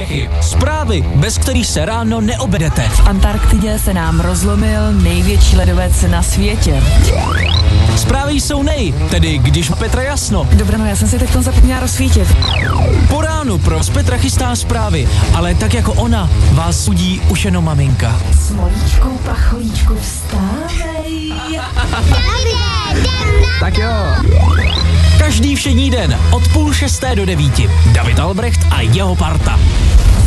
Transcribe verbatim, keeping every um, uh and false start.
Čechy. Zprávy, bez kterých se ráno neobedete. V Antarktidě se nám rozlomil největší ledovec na světě. Zprávy jsou nej, tedy když má Petra jasno. Dobrá, no já jsem si teď zapomněla rozsvítit. Po ránu pro Petra chystá zprávy, ale tak jako ona vás sudí už jenom maminka. Smolíčku, pacholíčku, vstávej. Tak jo. Každý všední den od půl šesté do devíti. David Albrecht a jeho parta.